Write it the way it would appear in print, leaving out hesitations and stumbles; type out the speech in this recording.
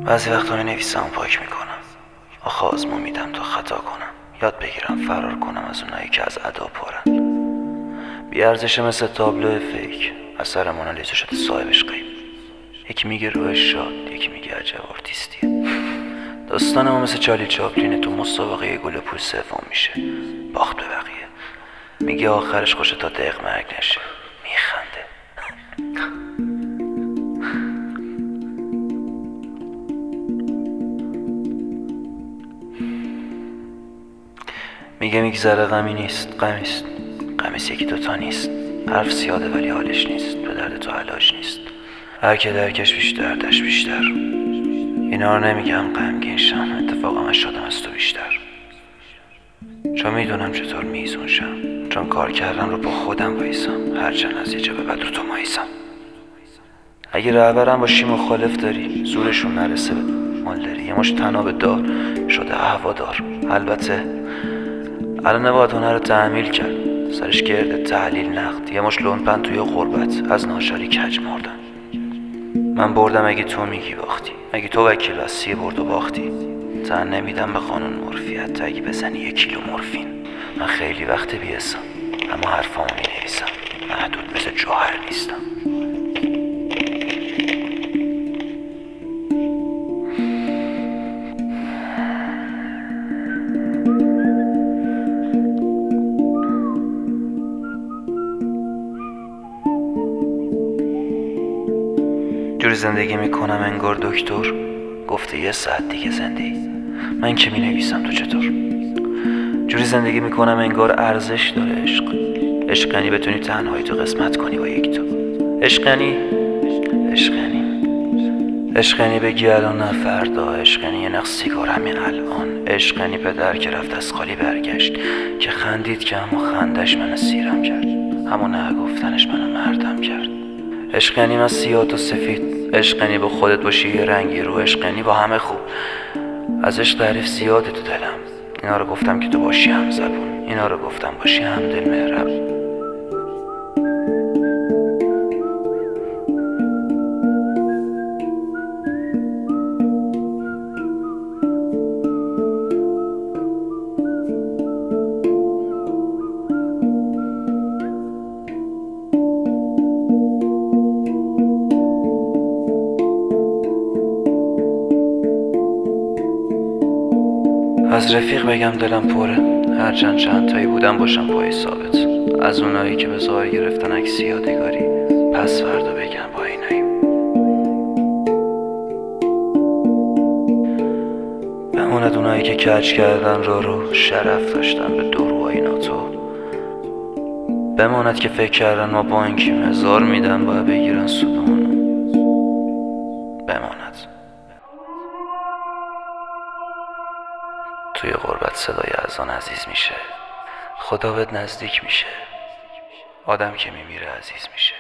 بعضی وقتا می نویسم و پاک میکنم. آخه آزمون میدم تا خطا کنم، یاد بگیرم فرار کنم از اونایی که از ادا پرن. بیارزشه مثل تابلو فیک، اثر مونالیزا شده صاحبش غیب. یکی میگه روحش شاد، یکی میگه عجب آرتیستیه. داستان ما مثل چارلی چاپلینه، تو مسابقه گل پول سوم میشه، باخت به بقیه. میگه آخرش خوشه تا دق مرگ نشه، میخنده. میگه میگذره غمی نیست، غمیست. غمیست یکی دوتا نیست، حرف زیاده ولی حالش نیست، به درد تو علاج نیست. هر که درکش بیشتر دردش بیشتر. اینا رو نمیگم غمگین شم، اتفاقا من شدم از تو بیشتر. چون میدونم چطور میزون شم، چون کار کردن رو با خودم وایسم، هرچند از یه جا به بعد رو تو مایسم. اگه رهبرم باشی مخالف داری، زورشون نرسه به مال داری. یه مش تناب دار شده هوادار. البته الان نباید هنر رو تحمیل کرد، سرش گرده تحلیل نقد. یه مش لونپن توی غربت از ناشاری کج مردن. من بردم اگه تو میگی باختی، اگه تو وکیل هستی برد و باختی. تن نمیدم به قانون مورفیت، تا اگه بزنی 1 کیلو مورفین. من خیلی وقت بیاسم اما حرفامو مینویسم، محدود مثل جوهر نیستم. جوری زندگی میکنم انگار دکتر گفته 1 ساعت دیگه زندگی. من که مینویسم تو چطور؟ جوری زندگی میکنم انگار ارزش داره عشق. عشق یعنی بتونی تنهایی تو قسمت کنی با یک تو. عشق یعنی عشق یعنی بگی الان نه فردا. عشق یعنی یه نخ سیگار همین الان. عشق یعنی پدر که رفت از خالی برگشت، که خندید که اما خندش منو سیرم کرد، همون نه گفتنش منو مردم کرد. عشق یعنی من سیاه تو سفید. عشق یعنی با خودت باشی یه رنگی رو. عشق یعنی با همه خوب. از عشق تعریف زیاده تو دلم. اینا رو گفتم که تو باشی هم زبون، اینا رو گفتم باشی هم دل مهربون. از رفیق بگم دلم پره، هرچند چند تایی بودم باشم پای ثابت. از اونایی که به ظاهر گرفتن عکس یادگاری، پس فردا بگم با اینایی. بماند اونایی که کج کردن رو شرف داشتن به دروهای ناتو. بماند که فکر کردن ما بانکیم، 1000 میدن باید بگیرن سودمونو. بماند توی غربت صدای اذان عزیز میشه، خدا بهت نزدیک میشه، آدم که میمیره عزیز میشه.